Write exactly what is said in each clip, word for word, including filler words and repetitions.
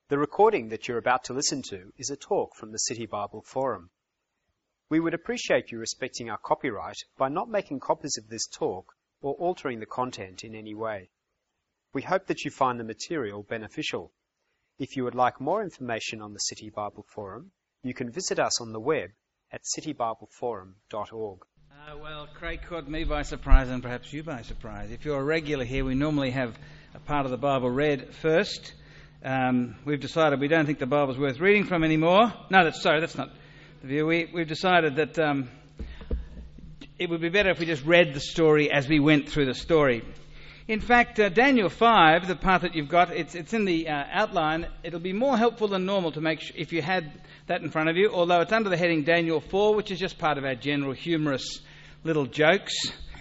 The recording that you're about to listen to is a talk from the City Bible Forum. We would appreciate you respecting our copyright by not making copies of this talk or altering the content in any way. We hope that you find the material beneficial. If you would like more information on the City Bible Forum, you can visit us on the web at city bible forum dot org. Uh, well, Craig caught me by surprise and perhaps you by surprise. If you're a regular here, we normally have a part of the Bible read first. Um, we've decided we don't think the Bible's worth reading from anymore. No, that's sorry, that's not the view. We, we've decided that um, it would be better if we just read the story as we went through the story. In fact, uh, Daniel five, the part that you've got, it's, it's in the uh, outline. It'll be more helpful than normal to make sure, if you had that in front of you, although it's under the heading Daniel four, which is just part of our general humorous little jokes.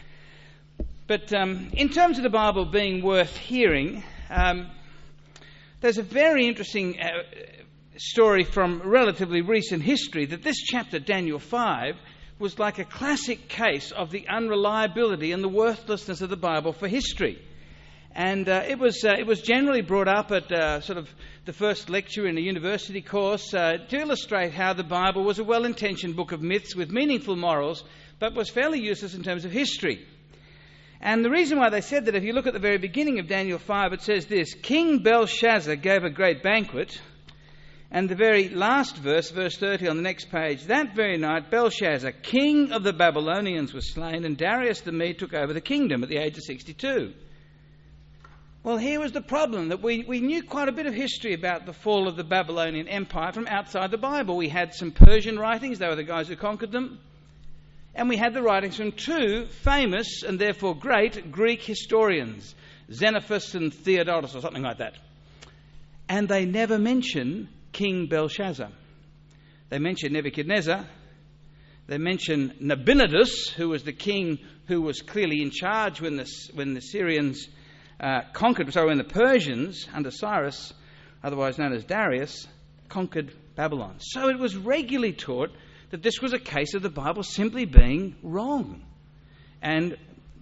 But um, in terms of the Bible being worth hearing, um, there's a very interesting uh, story from relatively recent history that this chapter, Daniel five, was like a classic case of the unreliability and the worthlessness of the Bible for history. And uh, it was uh, it was generally brought up at uh, sort of the first lecture in a university course uh, to illustrate how the Bible was a well-intentioned book of myths with meaningful morals, but was fairly useless in terms of history. And the reason why they said that, if you look at the very beginning of Daniel five, it says this: King Belshazzar gave a great banquet. And the very last verse, verse thirty on the next page, that very night Belshazzar, king of the Babylonians, was slain, and Darius the Mede took over the kingdom at the age of sixty-two. Well, here was the problem, that we, we knew quite a bit of history about the fall of the Babylonian Empire from outside the Bible. We had some Persian writings, they were the guys who conquered them. And we had the writings from two famous and therefore great Greek historians, Xenophon and Theodotus or something like that. And they never mention King Belshazzar. They mention Nebuchadnezzar. They mention Nabonidus, who was the king who was clearly in charge when the, when the Syrians uh, conquered, sorry, when the Persians under Cyrus, otherwise known as Darius, conquered Babylon. So it was regularly taught that this was a case of the Bible simply being wrong. And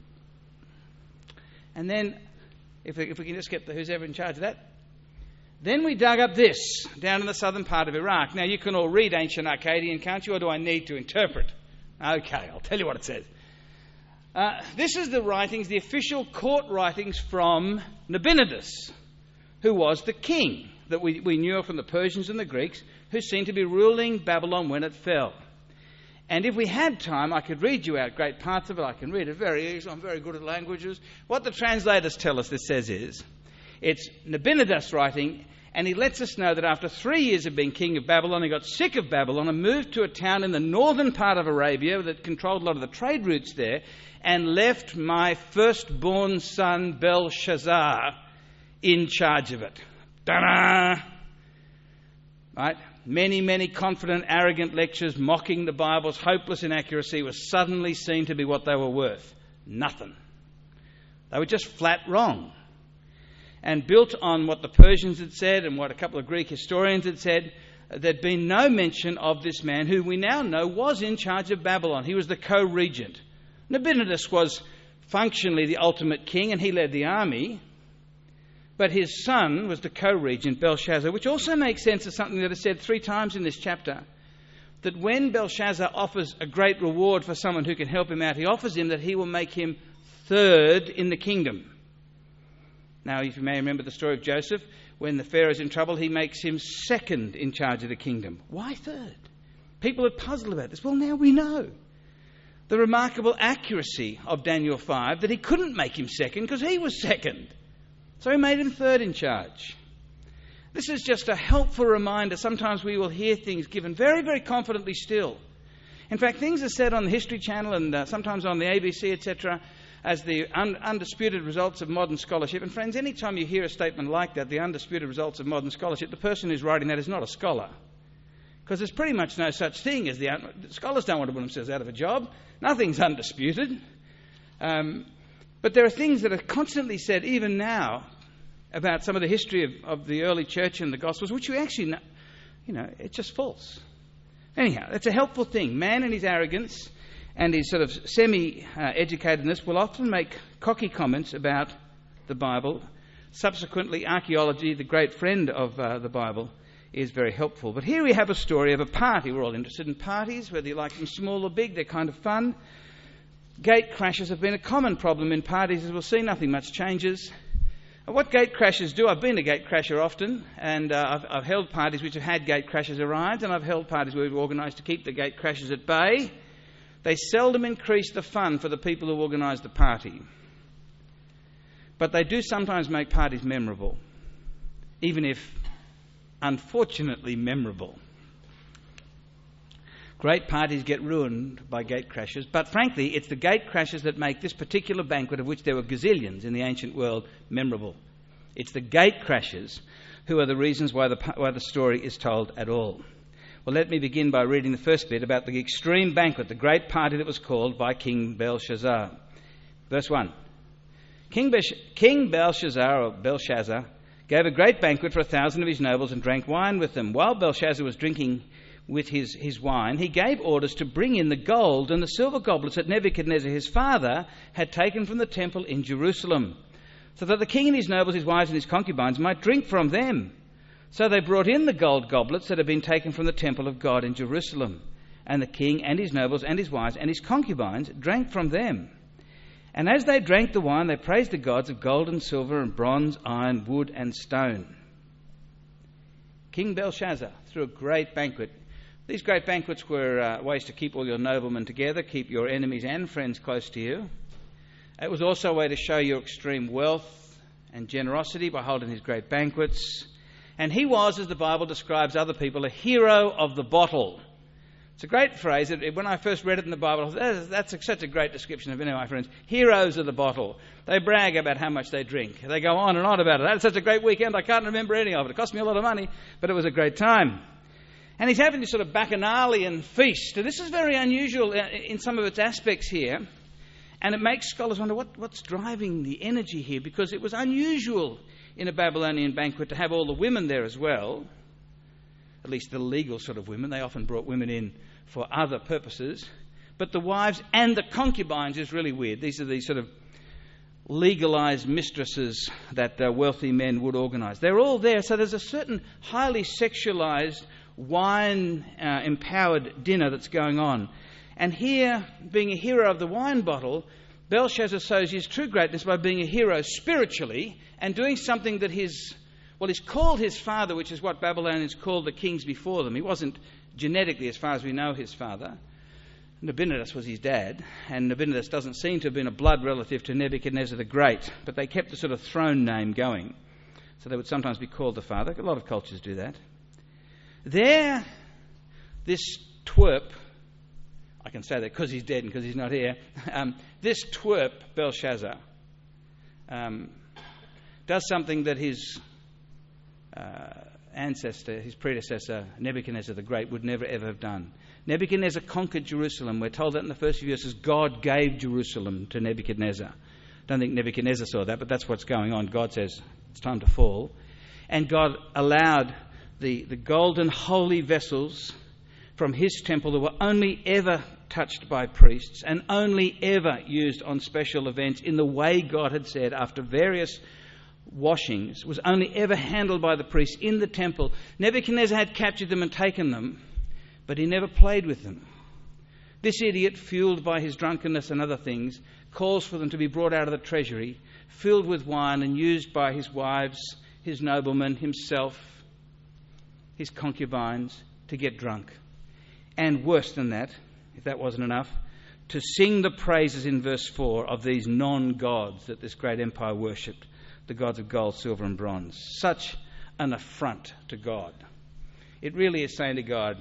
and then, if we, if we can just get the who's ever in charge of that, then we dug up this, down in the southern part of Iraq. Now, you can all read ancient Akkadian, can't you, or do I need to interpret? Okay, I'll tell you what it says. Uh, this is the writings, the official court writings from Nabonidus, who was the king that we, we knew from the Persians and the Greeks, who seemed to be ruling Babylon when it fell. And if we had time, I could read you out great parts of it. I can read it very easily. I'm very good at languages. What the translators tell us this says is, it's Nabonidus writing, and he lets us know that after three years of being king of Babylon, he got sick of Babylon and moved to a town in the northern part of Arabia that controlled a lot of the trade routes there, and left my firstborn son Belshazzar in charge of it. Ta-da! Right? Many, many confident, arrogant lectures mocking the Bible's hopeless inaccuracy were suddenly seen to be what they were worth. Nothing. They were just flat wrong. And built on what the Persians had said and what a couple of Greek historians had said, there'd been no mention of this man who we now know was in charge of Babylon. He was the co-regent. Nabonidus was functionally the ultimate king, and he led the army. But his son was the co-regent, Belshazzar, which also makes sense of something that is said three times in this chapter, that when Belshazzar offers a great reward for someone who can help him out, he offers him that he will make him third in the kingdom. Now, if you may remember the story of Joseph, when the Pharaoh's in trouble, he makes him second in charge of the kingdom. Why third? People are puzzled about this. Well, now we know. The remarkable accuracy of Daniel five, that he couldn't make him second because he was second. So he made him third in charge. This is just a helpful reminder. Sometimes we will hear things given very, very confidently still. In fact, things are said on the History Channel and uh, sometimes on the A B C, et cetera, as the un- undisputed results of modern scholarship. And friends, any time you hear a statement like that, the undisputed results of modern scholarship, the person who's writing that is not a scholar. Because there's pretty much no such thing as the... Un- scholars don't want to put themselves out of a job. Nothing's undisputed. Um, but there are things that are constantly said, even now, about some of the history of, of the early church and the Gospels, which we actually know, you know, it's just false. Anyhow, it's a helpful thing. Man in his arrogance and his sort of semi-educatedness will often make cocky comments about the Bible Subsequently, archaeology, the great friend of uh, the Bible, is very helpful. But here we have a story of a party. We're all interested in parties, whether you like them small or big, they're kind of fun. Gate crashes have been a common problem in parties, as we'll see. Nothing much changes. What gate crashes do, I've been a gate crasher often, and uh, I've, I've held parties which have had gate crashers arrive, and I've held parties where we've organised to keep the gate crashers at bay. They seldom increase the fun for the people who organise the party. But they do sometimes make parties memorable, even if unfortunately memorable. Great parties get ruined by gate crashes, but frankly, it's the gate crashes that make this particular banquet, of which there were gazillions in the ancient world, memorable. It's the gate crashes who are the reasons why the, why the story is told at all. Well, let me begin by reading the first bit about the extreme banquet, the great party that was called by King Belshazzar. Verse one. King, Besh- King Belshazzar, or Belshazzar, gave a great banquet for a thousand of his nobles and drank wine with them. While Belshazzar was drinking with his, his wine, he gave orders to bring in the gold and the silver goblets that Nebuchadnezzar his father had taken from the temple in Jerusalem, so that the king and his nobles, his wives and his concubines might drink from them. So they brought in the gold goblets that had been taken from the temple of God in Jerusalem, and the king and his nobles and his wives and his concubines drank from them. And as they drank the wine, they praised the gods of gold and silver and bronze, iron, wood and stone. King Belshazzar threw a great banquet. These great banquets were uh, ways to keep all your noblemen together, keep your enemies and friends close to you. It was also a way to show your extreme wealth and generosity by holding his great banquets. And he was, as the Bible describes other people, a hero of the bottle. It's a great phrase. When I first read it in the Bible, I thought, that's such a great description of any of my friends. Heroes of the bottle. They brag about how much they drink. They go on and on about it. That's such a great weekend, I can't remember any of it. It cost me a lot of money, but it was a great time. And he's having this sort of bacchanalian feast. And this is very unusual in some of its aspects here. And it makes scholars wonder what, what's driving the energy here, because it was unusual in a Babylonian banquet to have all the women there as well, at least the legal sort of women. They often brought women in for other purposes. But the wives and the concubines is really weird. These are these sort of legalised mistresses that uh, wealthy men would organise. They're all there, so there's a certain highly sexualised, wine-empowered uh, dinner that's going on. And here, being a hero of the wine bottle, Belshazzar shows his true greatness by being a hero spiritually and doing something that his, well, he's called his father, which is what Babylonians called the kings before them. He wasn't genetically, as far as we know, his father. Nabonidus was his dad, and Nabonidus doesn't seem to have been a blood relative to Nebuchadnezzar the Great, but they kept the sort of throne name going. So they would sometimes be called the father. A lot of cultures do that. There, this twerp, I can say that because he's dead and because he's not here, um, this twerp, Belshazzar, um, does something that his uh, ancestor, his predecessor, Nebuchadnezzar the Great, would never ever have done. Nebuchadnezzar conquered Jerusalem. We're told that in the first few verses. God gave Jerusalem to Nebuchadnezzar. I don't think Nebuchadnezzar saw that, but that's what's going on. God says it's time to fall. And God allowed the, the golden holy vessels from his temple that were only ever touched by priests and only ever used on special events in the way God had said after various washings, was only ever handled by the priests in the temple. Nebuchadnezzar had captured them and taken them, but he never played with them. This idiot, fueled by his drunkenness and other things, calls for them to be brought out of the treasury, filled with wine and used by his wives, his noblemen, himself, his concubines, to get drunk. And worse than that, if that wasn't enough, to sing the praises in verse four of these non-gods that this great empire worshipped, the gods of gold, silver and bronze. Such an affront to God. It really is saying to God,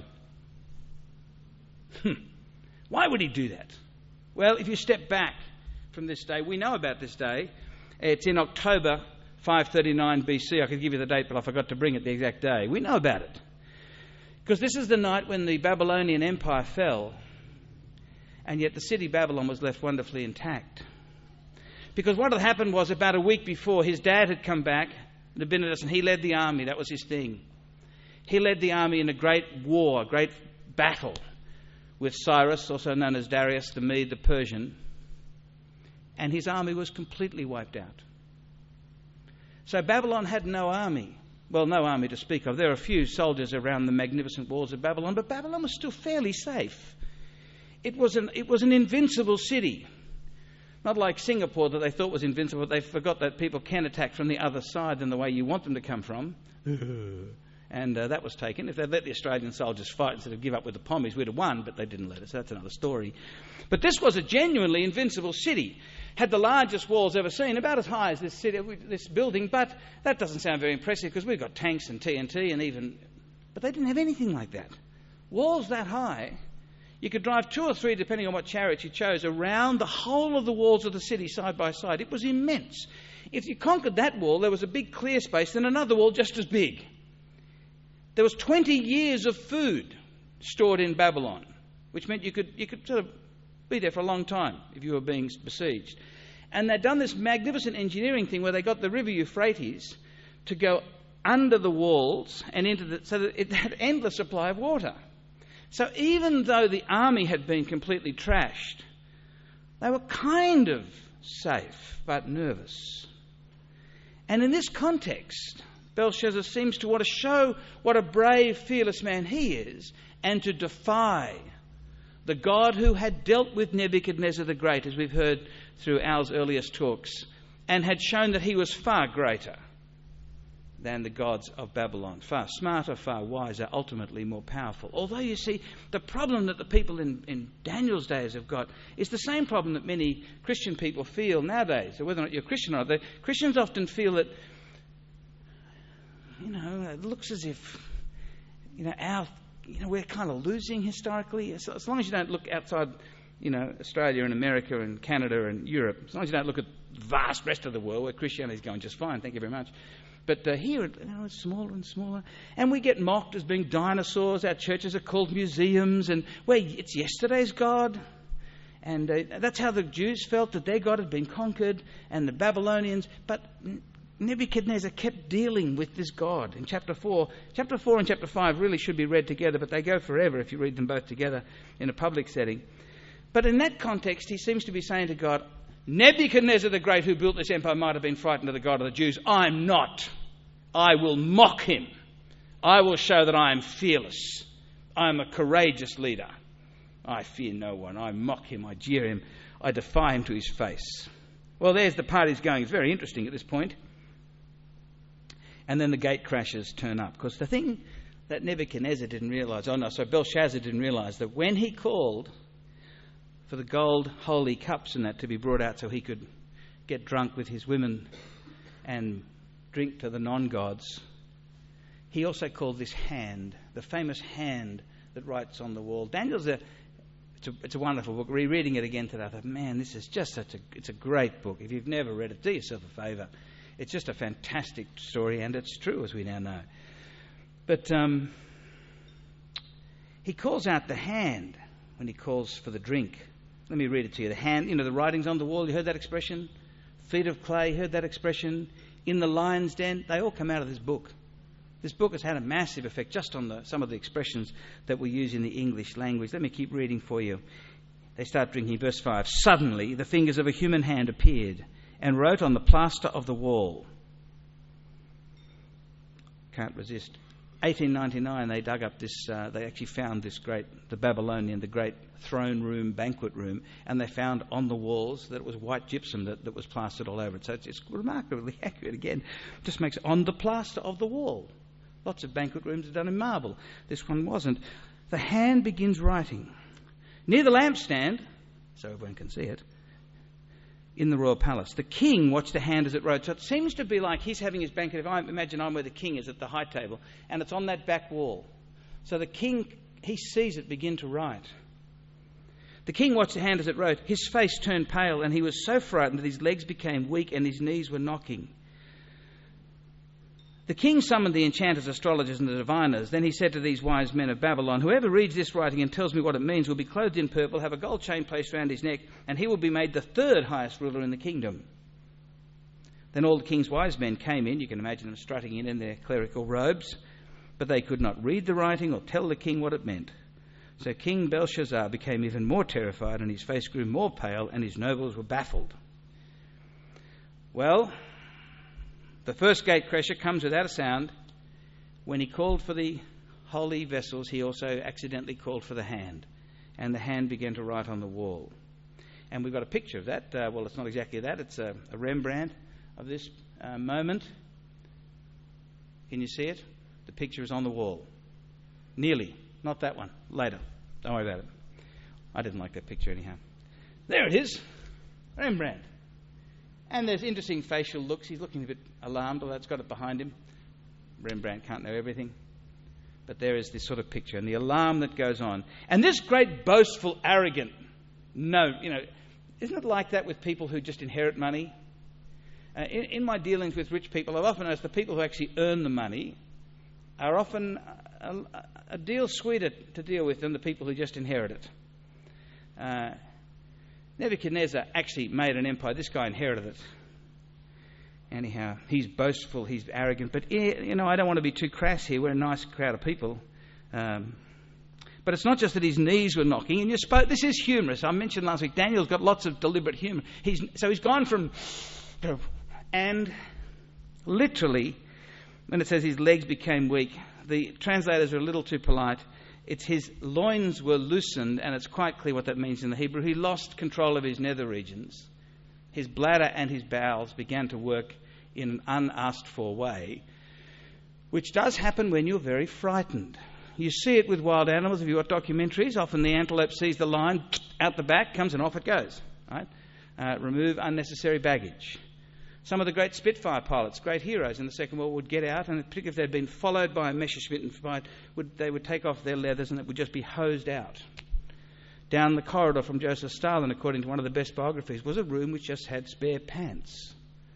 hmm, why would he do that? Well, if you step back from this day, we know about this day. It's in October five thirty-nine B C. I could give you the date, but I forgot to bring it the exact day. We know about it. Because this is the night when the Babylonian Empire fell, and yet the city Babylon was left wonderfully intact. Because what had happened was, about a week before, his dad had come back, Nabonidus, and he led the army. That was his thing. He led the army in a great war, a great battle with Cyrus, also known as Darius the Mede, the Persian, and his army was completely wiped out. So Babylon had no army. Well, no army to speak of. There are a few soldiers around the magnificent walls of Babylon, but Babylon was still fairly safe. It was an, it was an invincible city. Not like Singapore that they thought was invincible. They forgot that people can attack from the other side than the way you want them to come from. And uh, that was taken. If they'd let the Australian soldiers fight instead of give up with the Pommies, we'd have won, but they didn't let us. That's another story. But this was a genuinely invincible city. Had the largest walls ever seen, about as high as this city, this building, but that doesn't sound very impressive because we've got tanks and T N T and even... But they didn't have anything like that. Walls that high, you could drive two or three, depending on what chariot you chose, around the whole of the walls of the city side by side. It was immense. If you conquered that wall, there was a big clear space, then another wall just as big. There was twenty years of food stored in Babylon, which meant you could you could sort of be there for a long time if you were being besieged. And they'd done this magnificent engineering thing where they got the river Euphrates to go under the walls and into the, so that it had endless supply of water. So even though the army had been completely trashed, they were kind of safe but nervous. And in this context, Belshazzar seems to want to show what a brave, fearless man he is and to defy the God who had dealt with Nebuchadnezzar the Great, as we've heard through Al's earliest talks, and had shown that he was far greater than the gods of Babylon, far smarter, far wiser, ultimately more powerful. Although, you see, the problem that the people in, in Daniel's days have got is the same problem that many Christian people feel nowadays. So whether or not you're Christian or not, the Christians often feel that, you know, it looks as if, you know, our, you know, we're kind of losing historically. As, as long as you don't look outside, you know, Australia and America and Canada and Europe, as long as you don't look at the vast rest of the world where Christianity is going just fine, thank you very much. But uh, here, you know, it's smaller and smaller. And we get mocked as being dinosaurs. Our churches are called museums. And well, it's yesterday's God. And uh, that's how the Jews felt, that their God had been conquered, and the Babylonians. But Nebuchadnezzar kept dealing with this God in chapter four. Chapter four and chapter five really should be read together, but they go forever if you read them both together in a public setting. But in that context, he seems to be saying to God, Nebuchadnezzar the Great, who built this empire, might have been frightened of the God of the Jews. I'm not. I will mock him. I will show that I am fearless. I am a courageous leader. I fear no one. I mock him. I jeer him. I defy him to his face. Well, there's the party's going. It's very interesting at this point. And then the gate crashers turn up. Because the thing that Nebuchadnezzar didn't realise, oh no, so Belshazzar didn't realise that when he called for the gold holy cups and that to be brought out so he could get drunk with his women and drink to the non-gods, he also called this hand, the famous hand that writes on the wall. Daniel's a it's a, it's a wonderful book. Rereading it again today, I thought, man, this is just such a it's a great book. If you've never read it, do yourself a favour. It's just a fantastic story, and it's true, as we now know. But um, he calls out the hand when he calls for the drink. Let me read it to you. The hand, you know, the writings on the wall, you heard that expression? Feet of clay, heard that expression? In the lion's den, they all come out of this book. This book has had a massive effect just on the, some of the expressions that we use in the English language. Let me keep reading for you. They start drinking. Verse five. Suddenly the fingers of a human hand appeared and wrote on the plaster of the wall. Can't resist. eighteen ninety-nine, they dug up this, uh, they actually found this great, the Babylonian, the great throne room, banquet room, and they found on the walls that it was white gypsum that, that was plastered all over it. So it's, it's remarkably accurate again. Just makes on the plaster of the wall. Lots of banquet rooms are done in marble. This one wasn't. The hand begins writing. Near the lampstand, so everyone can see it, in the royal palace. The king watched the hand as it wrote. So it seems to be like he's having his banquet. If I imagine I'm where the king is at the high table, and it's on that back wall. So the king, he sees it begin to write. The king watched the hand as it wrote. His face turned pale, and he was so frightened that his legs became weak and his knees were knocking. The king summoned the enchanters, astrologers, and the diviners. Then he said to these wise men of Babylon, whoever reads this writing and tells me what it means will be clothed in purple, have a gold chain placed round his neck, and he will be made the third highest ruler in the kingdom. Then all the king's wise men came in. You can imagine them strutting in in their clerical robes. But they could not read the writing or tell the king what it meant. So King Belshazzar became even more terrified, and his face grew more pale, and his nobles were baffled. Well, The first gatecrasher comes without a sound. When he called for the holy vessels, he also accidentally called for the hand, and the hand began to write on the wall. And we've got a picture of that. Uh, well, it's not exactly that. It's a, a Rembrandt of this uh, moment. Can you see it? The picture is on the wall. Nearly. Not that one. Later. Don't worry about it. I didn't like that picture anyhow. There it is. Rembrandt. And there's interesting facial looks. He's looking a bit alarmed, although it's got it behind him. Rembrandt can't know everything. But there is this sort of picture and the alarm that goes on. And this great, boastful, arrogant, no, you know, isn't it like that with people who just inherit money? Uh, in, in my dealings with rich people, I've often noticed the people who actually earn the money are often a, a, a deal sweeter to deal with than the people who just inherit it. Uh, Nebuchadnezzar actually made an empire. This guy inherited it. Anyhow, he's boastful, he's arrogant. But, you know, I don't want to be too crass here. We're a nice crowd of people. Um, but it's not just that his knees were knocking. And you spoke, this is humorous. I mentioned last week, Daniel's got lots of deliberate humour. He's, so he's gone from... And literally, when it says his legs became weak, the translators are a little too polite. It's his loins were loosened, and it's quite clear what that means in the Hebrew. He lost control of his nether regions. His bladder and his bowels began to work in an unasked for way, which does happen when you're very frightened. You see it with wild animals. If you've got documentaries, often the antelope sees the lion out the back, comes and off it goes. Right? Uh, remove unnecessary baggage. Some of the great Spitfire pilots, great heroes in the Second World War, would get out, and particularly if they'd been followed by a Messerschmitt, would, they would take off their leathers and it would just be hosed out. Down the corridor from Joseph Stalin, according to one of the best biographies, was a room which just had spare pants.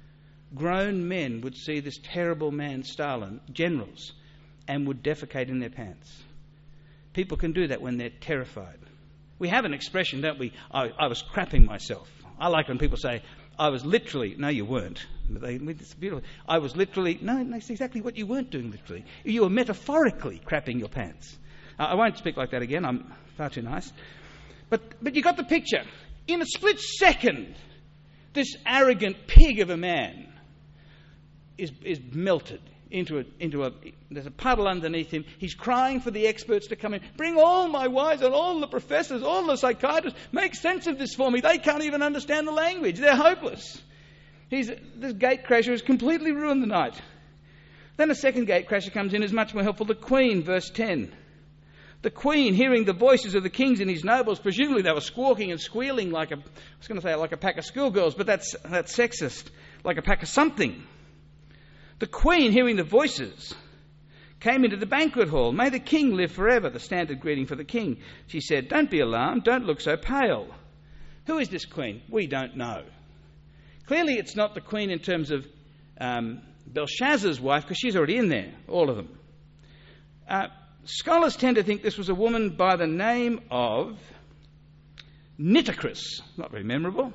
Grown men would see this terrible man, Stalin, generals, and would defecate in their pants. People can do that when they're terrified. We have an expression, don't we? I, I was crapping myself. I like when people say, I was literally... No, you weren't. They, it's beautiful. I was literally... No, that's exactly what you weren't doing literally. You were metaphorically crapping your pants. Uh, I won't speak like that again. I'm far too nice. But but you got the picture. In a split second, this arrogant pig of a man is is melted into a into a there's a puddle underneath him. He's crying for the experts to come in. Bring all my wives and all the professors, all the psychiatrists. Make sense of this for me. They can't even understand the language. They're hopeless. He's this gatecrasher has completely ruined the night. Then a second gatecrasher comes in, is much more helpful. The Queen, verse ten. The Queen, hearing the voices of the kings and his nobles, presumably they were squawking and squealing like a, I was going to say like a pack of schoolgirls, but that's that's sexist, like a pack of something. The Queen, hearing the voices, came into the banquet hall. May the king live forever, the standard greeting for the king. She said, don't be alarmed, don't look so pale. Who is this Queen? We don't know. Clearly it's not the Queen in terms of um, Belshazzar's wife, because she's already in there, all of them. Uh, Scholars tend to think this was a woman by the name of Nitocris. Not very memorable.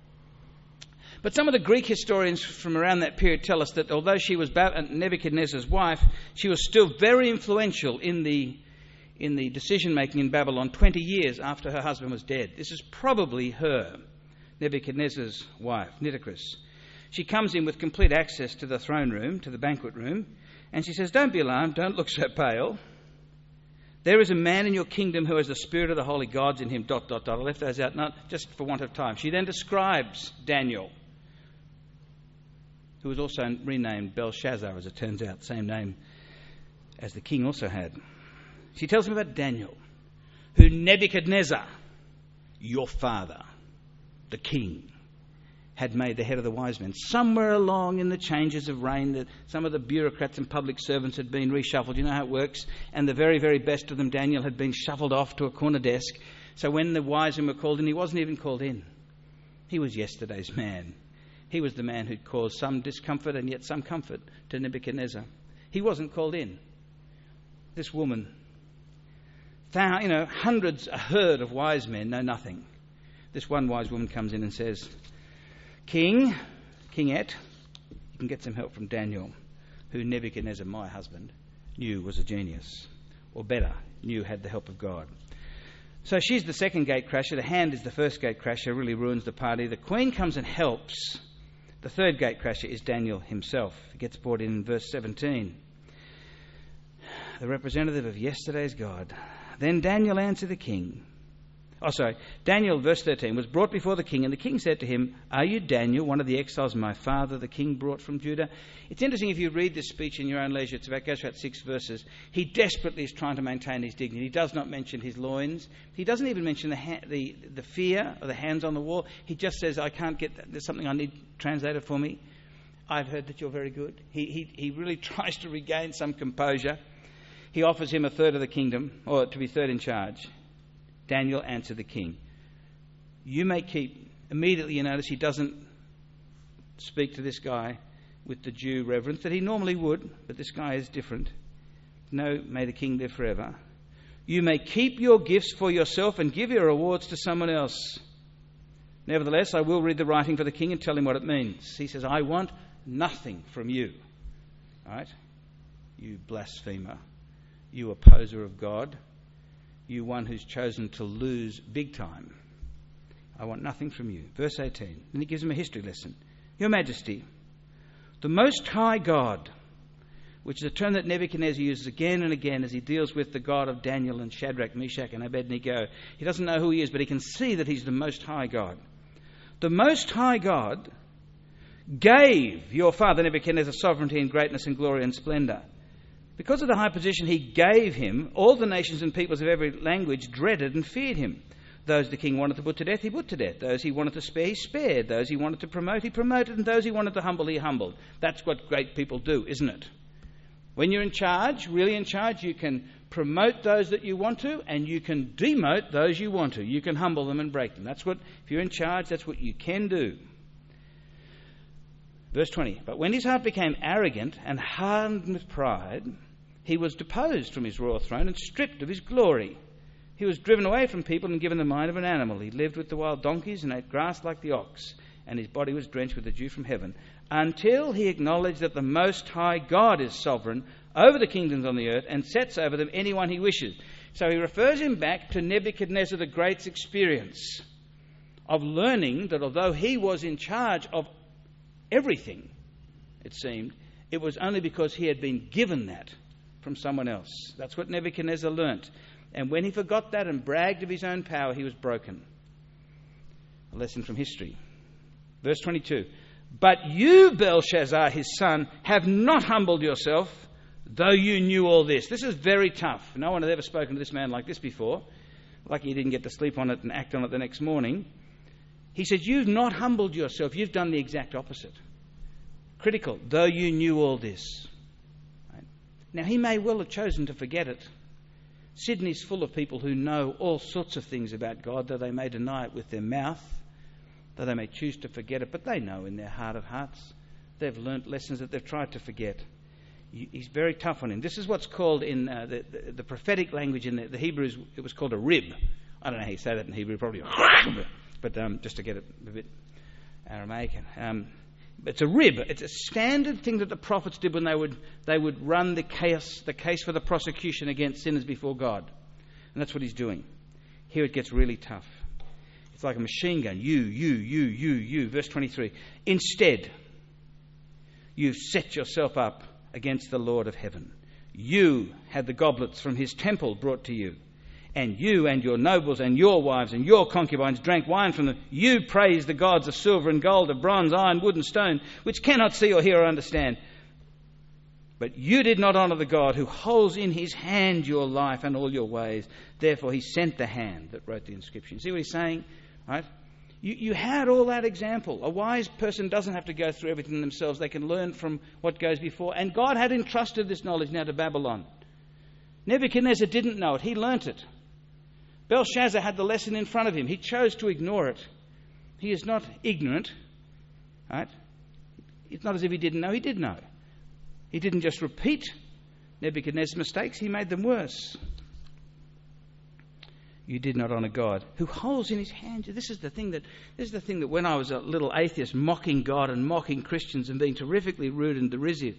But some of the Greek historians from around that period tell us that although she was Nebuchadnezzar's wife, she was still very influential in the, in the decision-making in Babylon twenty years after her husband was dead. This is probably her, Nebuchadnezzar's wife, Nitocris. She comes in with complete access to the throne room, to the banquet room, and she says, don't be alarmed, don't look so pale. There is a man in your kingdom who has the spirit of the holy gods in him, dot, dot, dot. I left those out, not just for want of time. She then describes Daniel, who was also renamed Belshazzar, as it turns out, same name as the king also had. She tells him about Daniel, who Nebuchadnezzar, your father, the king, had made the head of the wise men. Somewhere along in the changes of reign, that some of the bureaucrats and public servants had been reshuffled. You know how it works? And the very, very best of them, Daniel, had been shuffled off to a corner desk. So when the wise men were called in, he wasn't even called in. He was yesterday's man. He was the man who'd caused some discomfort and yet some comfort to Nebuchadnezzar. He wasn't called in. This woman, you know, hundreds, a herd of wise men know nothing. This one wise woman comes in and says, King, Kingette, you can get some help from Daniel, who Nebuchadnezzar, my husband, knew was a genius. Or better, knew had the help of God. So she's the second gatecrasher. The hand is the first gatecrasher, really ruins the party. The Queen comes and helps The third gatecrasher is Daniel himself. He gets brought in in verse seventeen. The representative of yesterday's God. Then Daniel answered the king. Oh, sorry. Daniel, verse thirteen, was brought before the king, and the king said to him, "Are you Daniel, one of the exiles my father, the king, brought from Judah?" It's interesting if you read this speech in your own leisure. It's about, goes about six verses. He desperately is trying to maintain his dignity. He does not mention his loins. He doesn't even mention the ha- the, the fear or the hands on the wall. He just says, "I can't get that. There's something I need translated for me. I've heard that you're very good." He, he, he really tries to regain some composure. He offers him a third of the kingdom, or to be third in charge. Daniel answered the king, "You may keep," immediately you notice he doesn't speak to this guy with the due reverence that he normally would, but this guy is different. "No, may the king live forever. You may keep your gifts for yourself and give your rewards to someone else. Nevertheless, I will read the writing for the king and tell him what it means." He says, "I want nothing from you." All right? You blasphemer. You opposer of God. You one who's chosen to lose big time. I want nothing from you. Verse eighteen. Then he gives him a history lesson. "Your Majesty, the Most High God," which is a term that Nebuchadnezzar uses again and again as he deals with the God of Daniel and Shadrach, Meshach and Abednego. He doesn't know who he is, but he can see that he's the Most High God. "The Most High God gave your father Nebuchadnezzar sovereignty and greatness and glory and splendour. Because of the high position he gave him, all the nations and peoples of every language dreaded and feared him. Those the king wanted to put to death, he put to death. Those he wanted to spare, he spared. Those he wanted to promote, he promoted. And those he wanted to humble, he humbled." That's what great people do, isn't it? When you're in charge, really in charge, you can promote those that you want to, and you can demote those you want to. You can humble them and break them. That's what, if you're in charge, that's what you can do. Verse twenty. "But when his heart became arrogant and hardened with pride, he was deposed from his royal throne and stripped of his glory. He was driven away from people and given the mind of an animal. He lived with the wild donkeys and ate grass like the ox, and his body was drenched with the dew from heaven, until he acknowledged that the Most High God is sovereign over the kingdoms on the earth and sets over them anyone he wishes." So he refers him back to Nebuchadnezzar the Great's experience of learning that although he was in charge of everything, it seemed, it was only because he had been given that from someone else. That's what Nebuchadnezzar learnt. And when he forgot that and bragged of his own power, he was broken. A lesson from history. Verse twenty-two. "But you, Belshazzar, his son, have not humbled yourself, though you knew all this." This is very tough. No one had ever spoken to this man like this before. Lucky he didn't get to sleep on it and act on it the next morning. He said, "You've not humbled yourself. You've done the exact opposite." Critical. "Though you knew all this." Now, he may well have chosen to forget it. Sydney's full of people who know all sorts of things about God, though they may deny it with their mouth, though they may choose to forget it, but they know in their heart of hearts. They've learnt lessons that they've tried to forget. He's very tough on him. This is what's called in uh, the, the, the prophetic language in the, the Hebrews, it was called a rib. I don't know how you say that in Hebrew, probably but um, just to get it a bit Aramaic. Um, It's a rib. It's a standard thing that the prophets did when they would they would run the case, the case for the prosecution against sinners before God. And that's what he's doing. Here it gets really tough. It's like a machine gun. You, you, you, you, you. Verse twenty-three. "Instead, you've set yourself up against the Lord of heaven. You had the goblets from his temple brought to you. And you and your nobles and your wives and your concubines drank wine from them. You praised the gods of silver and gold, of bronze, iron, wood and stone, which cannot see or hear or understand. But you did not honour the God who holds in his hand your life and all your ways. Therefore he sent the hand that wrote the inscription." See what he's saying? Right? You, you had all that example. A wise person doesn't have to go through everything themselves. They can learn from what goes before. And God had entrusted this knowledge now to Babylon. Nebuchadnezzar didn't know it. He learnt it. Belshazzar had the lesson in front of him. He chose to ignore it. He is not ignorant. Right? It's not as if he didn't know. He did know. He didn't just repeat Nebuchadnezzar's mistakes. He made them worse. "You did not honour God, who holds in his hand." This is the thing that this is the thing that when I was a little atheist, mocking God and mocking Christians and being terrifically rude and derisive.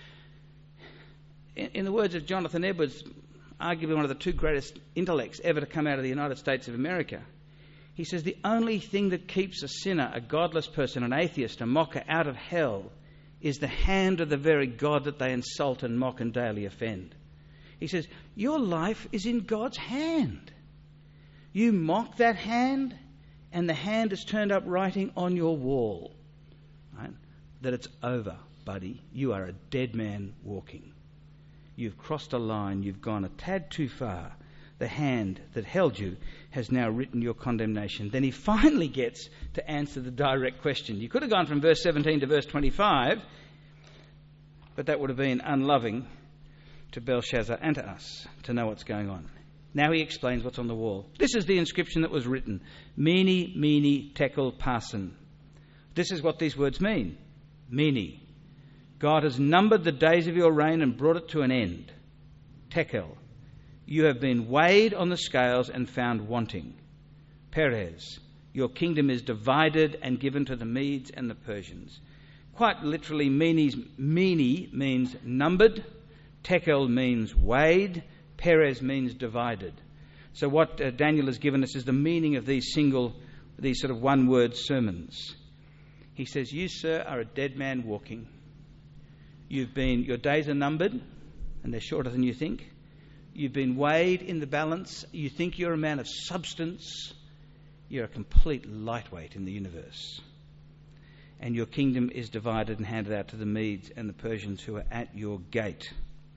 In, in the words of Jonathan Edwards, arguably one of the two greatest intellects ever to come out of the United States of America, He says the only thing that keeps a sinner, a godless person, an atheist, a mocker out of hell is the hand of the very God that they insult and mock and daily offend. He says, your life is in God's hand. You mock that hand, and the hand is turned up writing on your wall, right, that it's over, buddy. You are a dead man walking. You've crossed a line. You've gone a tad too far. The hand that held you has now written your condemnation. Then he finally gets to answer the direct question. You could have gone from verse seventeen to verse twenty-five, but that would have been unloving to Belshazzar and to us to know what's going on. Now he explains what's on the wall. This is the inscription that was written. Mene, mene, tekel, parsin. This is what these words mean. Mene. God has numbered the days of your reign and brought it to an end. Tekel. You have been weighed on the scales and found wanting. Peres. Your kingdom is divided and given to the Medes and the Persians. Quite literally, menes, mene means numbered. Tekel means weighed. Peres means divided. So what uh, Daniel has given us is the meaning of these single, these sort of one-word sermons. He says, you, sir, are a dead man walking. You've been, your days are numbered, and they're shorter than you think. You've been weighed in the balance. You think you're a man of substance. You're a complete lightweight in the universe. And your kingdom is divided and handed out to the Medes and the Persians who are at your gate.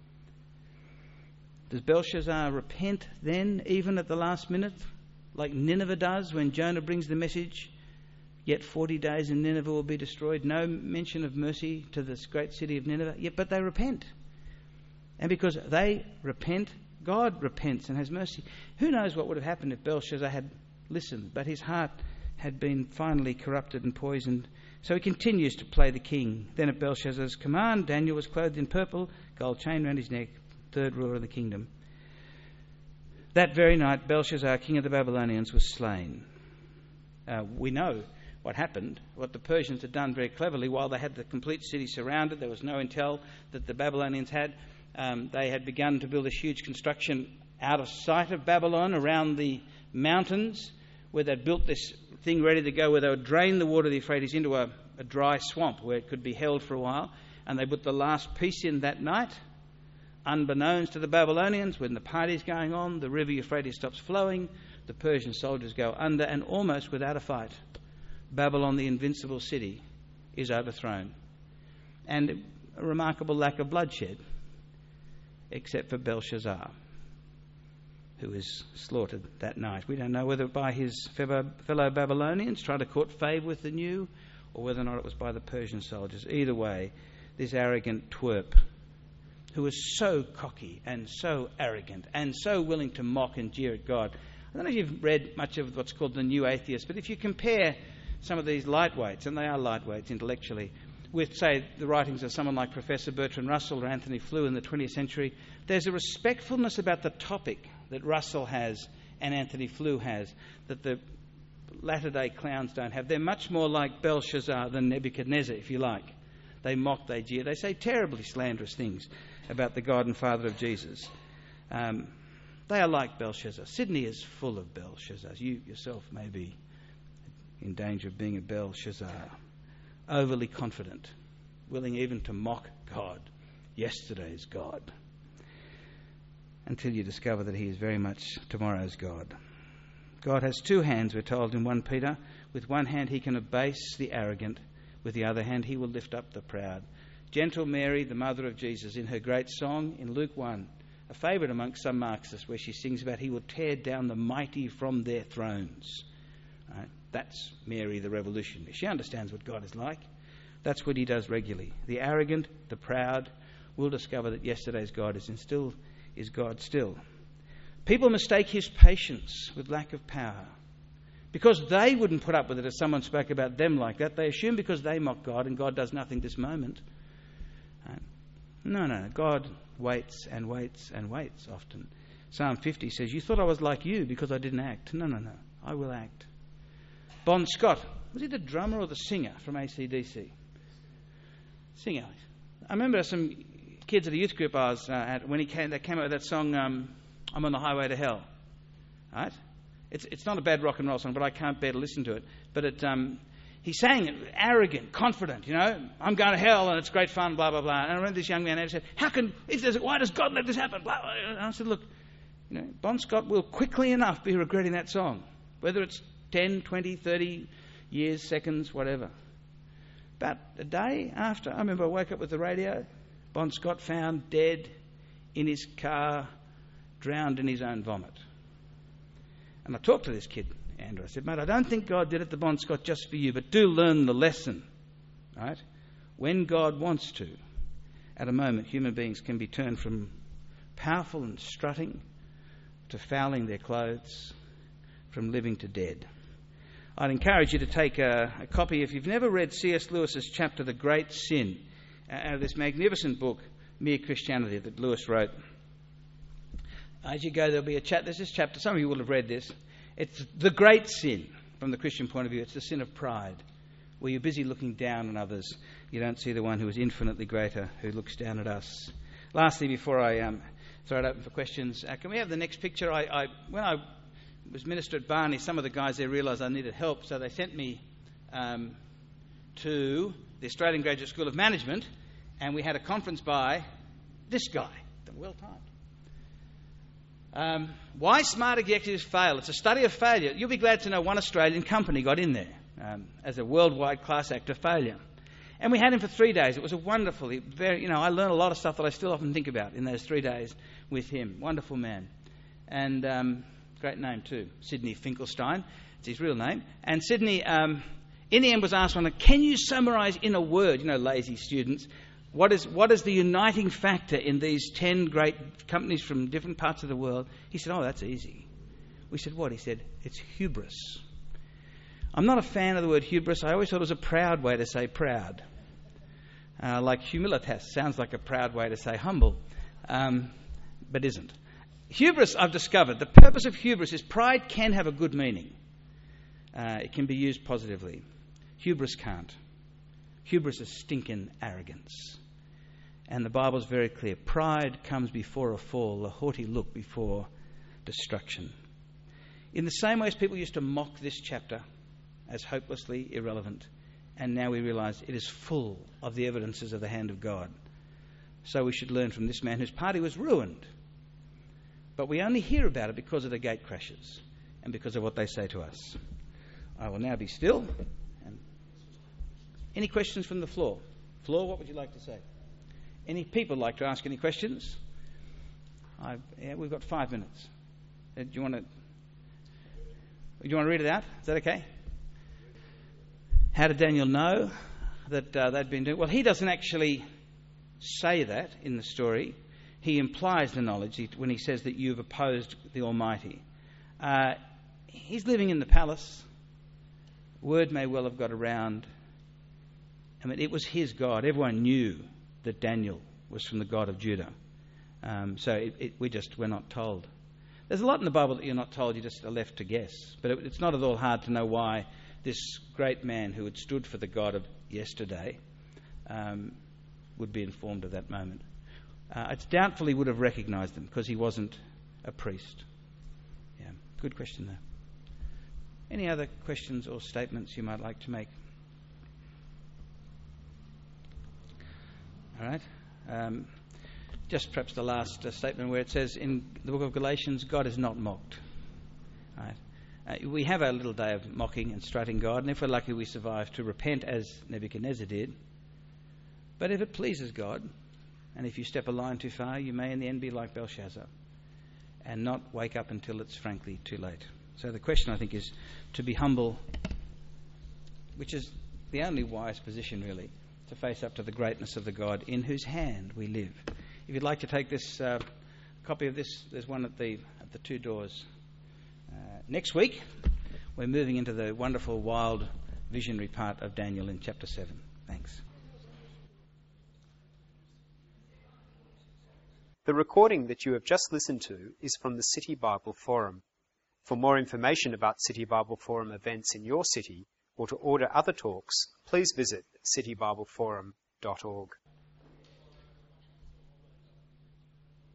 Does Belshazzar repent then, even at the last minute, like Nineveh does when Jonah brings the message, yet forty days and Nineveh will be destroyed? No mention of mercy to this great city of Nineveh, yet but they repent. And because they repent, God repents and has mercy. Who knows what would have happened if Belshazzar had listened, but his heart had been finally corrupted and poisoned. So he continues to play the king. Then at Belshazzar's command, Daniel was clothed in purple, gold chain round his neck, third ruler of the kingdom. That very night, Belshazzar, king of the Babylonians, was slain. Uh, we know what happened, what the Persians had done very cleverly. While they had the complete city surrounded, there was no intel that the Babylonians had. Um, they had begun to build this huge construction out of sight of Babylon around the mountains, where they'd built this thing ready to go, where they would drain the water of the Euphrates into a, a dry swamp where it could be held for a while. And they put the last piece in that night. Unbeknownst to the Babylonians, when the party's going on, the river Euphrates stops flowing, the Persian soldiers go under, and almost without a fight, Babylon, the invincible city, is overthrown. And a remarkable lack of bloodshed, except for Belshazzar, who is slaughtered that night. We don't know whether by his fellow Babylonians trying to court favour with the new, or whether or not it was by the Persian soldiers. Either way, this arrogant twerp, who was so cocky and so arrogant and so willing to mock and jeer at God. I don't know if you've read much of what's called the New Atheist, but if you compare some of these lightweights, and they are lightweights intellectually, with, say, the writings of someone like Professor Bertrand Russell or Anthony Flew in the twentieth century, there's a respectfulness about the topic that Russell has and Anthony Flew has that the latter-day clowns don't have. They're much more like Belshazzar than Nebuchadnezzar, if you like. They mock, they jeer, they say terribly slanderous things about the God and Father of Jesus. Um, they are like Belshazzar. Sydney is full of Belshazzars. You yourself may be in danger of being a Belshazzar. Overly confident, willing even to mock God, yesterday's God, until you discover that he is very much tomorrow's God. God has two hands, we're told in First Peter. With one hand he can abase the arrogant, with the other hand he will lift up the proud. Gentle Mary, the mother of Jesus, in her great song in Luke one, a favourite amongst some Marxists, where she sings about he will tear down the mighty from their thrones. Right? That's Mary the revolutionary. She understands what God is like. That's what he does regularly. The arrogant, the proud, will discover that yesterday's God is, still, is God still. People mistake his patience with lack of power. Because they wouldn't put up with it if someone spoke about them like that. They assume because they mock God and God does nothing this moment. No, no, God waits and waits and waits often. Psalm fifty says, you thought I was like you because I didn't act. No, no, no, I will act. Bon Scott, was he the drummer or the singer from A C D C? Singer. I remember some kids at a youth group I was uh, at when he came, they came out with that song, um, I'm on the Highway to Hell. Right? It's it's not a bad rock and roll song, but I can't bear to listen to it. But it, um, he sang it arrogant, confident, you know, I'm going to hell and it's great fun, blah, blah, blah. And I remember this young man said, how can, if there's, why does God let this happen? Blah, blah. And I said, look, you know, Bon Scott will quickly enough be regretting that song, whether it's ten, twenty, thirty years, seconds, whatever. About a day after, I remember I woke up with the radio, Bon Scott found dead in his car, drowned in his own vomit. And I talked to this kid, Andrew. I said, mate, I don't think God did it to Bon Scott just for you, but do learn the lesson, right? When God wants to, at a moment, human beings can be turned from powerful and strutting to fouling their clothes, from living to dead. I'd encourage you to take a, a copy, if you've never read C S Lewis's chapter, The Great Sin, out of this magnificent book, Mere Christianity, that Lewis wrote. As you go, there'll be a chat. There's this chapter. Some of you will have read this. It's the great sin from the Christian point of view. It's the sin of pride, where you're busy looking down on others. You don't see the one who is infinitely greater, who looks down at us. Lastly, before I um, throw it open for questions, uh, can we have the next picture? I, I when I was minister at Barney, some of the guys there realised I needed help, so they sent me um, to the Australian Graduate School of Management, and we had a conference by this guy. Well timed. Um, why smart executives fail. It's a study of failure. You'll be glad to know one Australian company got in there um, as a worldwide class act of failure. And we had him for three days. It was a wonderful, very, you know, I learned a lot of stuff that I still often think about in those three days with him. Wonderful man. And um, great name too, Sidney Finkelstein. It's his real name. And Sidney, um, in the end, was asked one, can you summarise in a word, you know, lazy students, What is what is the uniting factor in these ten great companies from different parts of the world? He said, oh, that's easy. We said, what? He said, it's hubris. I'm not a fan of the word hubris. I always thought it was a proud way to say proud. Uh, like humilitas sounds like a proud way to say humble, um, but isn't. Hubris, I've discovered, the purpose of hubris is pride can have a good meaning. Uh, it can be used positively. Hubris can't. Hubris is stinking arrogance. And the Bible's very clear. Pride comes before a fall, a haughty look before destruction. In the same way as people used to mock this chapter as hopelessly irrelevant, and now we realise it is full of the evidences of the hand of God. So we should learn from this man whose party was ruined. But we only hear about it because of the gate crashes and because of what they say to us. I will now be still. And any questions from the floor? Floor, what would you like to say? Any people like to ask any questions? I've, yeah, we've got five minutes. Uh, do you want to? Do you want to read it out? Is that okay? How did Daniel know that uh, they'd been doing? Well, he doesn't actually say that in the story. He implies the knowledge when he says that you've opposed the Almighty. Uh, he's living in the palace. Word may well have got around. I mean, it was his God. Everyone knew that Daniel was from the God of Judah. Um, so it, it, we just, we're not told. There's a lot in the Bible that you're not told, you just are left to guess. But it, it's not at all hard to know why this great man who had stood for the God of yesterday um, would be informed of that moment. Uh, it's doubtful he would have recognised them because he wasn't a priest. Yeah, good question though. Any other questions or statements you might like to make? All right. Um, just perhaps the last uh, statement where it says in the book of Galatians, God is not mocked. All right. Uh, we have our little day of mocking and strutting God, and if we're lucky we survive to repent as Nebuchadnezzar did. But if it pleases God, and if you step a line too far, you may in the end be like Belshazzar and not wake up until it's frankly too late. So the question, I think, is to be humble, which is the only wise position, really, to face up to the greatness of the God in whose hand we live. If you'd like to take this uh, copy of this, there's one at the at the two doors. Uh, next week, we're moving into the wonderful, wild, visionary part of Daniel in chapter seven. Thanks. The recording that you have just listened to is from the City Bible Forum. For more information about City Bible Forum events in your city, or to order other talks, please visit city bible forum dot org.